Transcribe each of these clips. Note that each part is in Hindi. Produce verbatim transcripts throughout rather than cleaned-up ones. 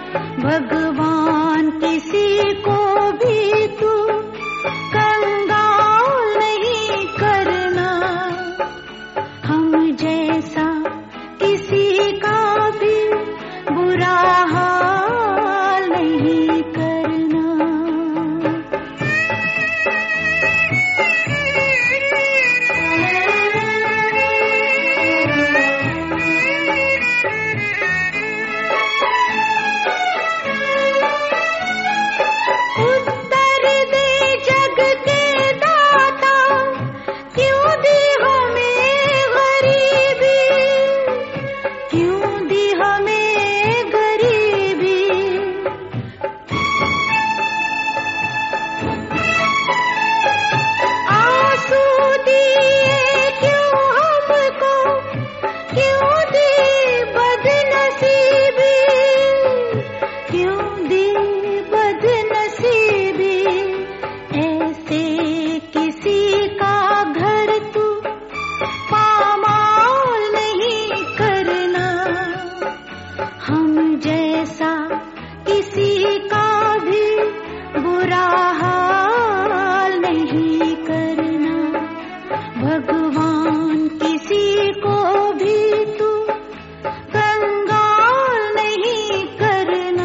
भगवान किसी को भी तू कंगाल नहीं करना, हम जैसा किसी का भी बुरा हाल नहीं करना। उत्तर दे जग के दाता, क्यों दी हमें गरीबी, क्यों दी हमें गरीबी। आंसू दिए क्यों हमको, क्यों दी बदनसीबी, क्यों दी बदनसीबी। ऐसे किसी का घर तू पामाल नहीं करना, हम जैसा किसी का भी बुरा हाल नहीं करना। भगवान किसी को भी तू कंगाल नहीं करना।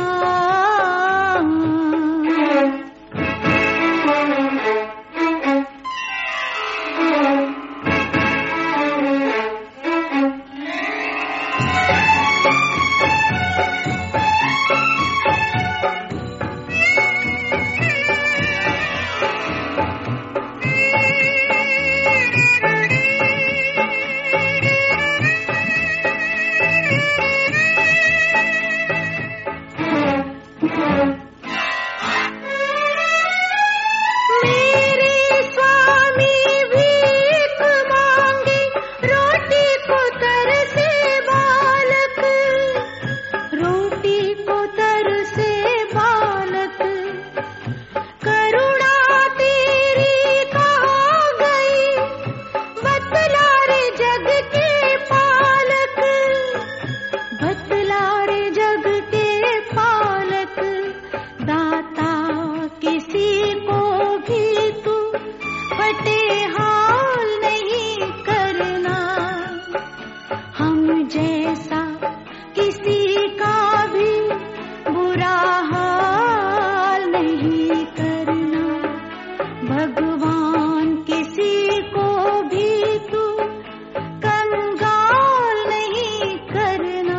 मेरे स्वामी भीख मांगे, रोटी को तरसे बालक, रोटी को तरसे बालक। करुणा तेरी कहाँ गई, बतला रे जग के पालक, बतला रे जग के पालक। दाता किसी को भी तू फटे हाल नहीं करना, हम जैसा किसी का भी बुरा हाल नहीं करना। भगवान किसी को भी तू कंगाल नहीं करना।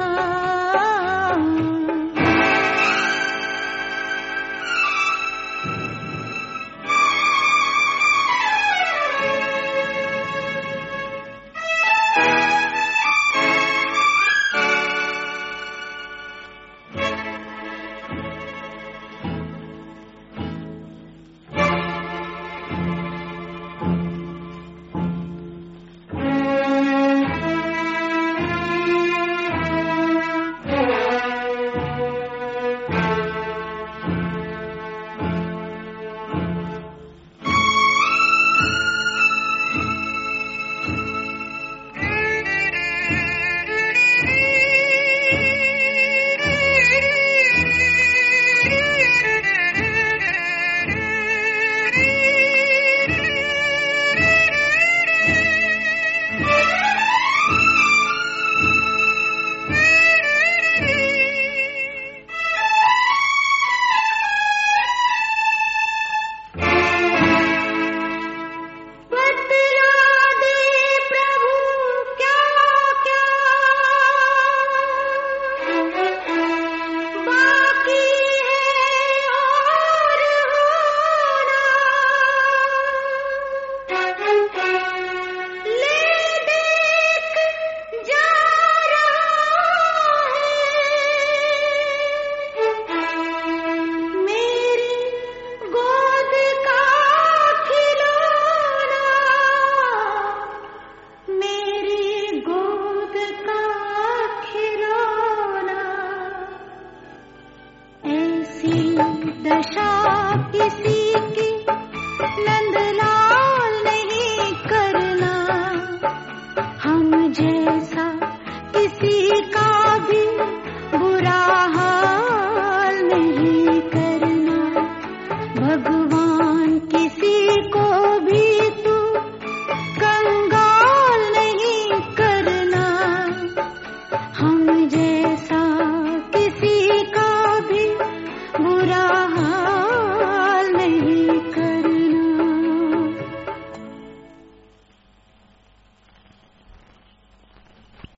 दशा किसी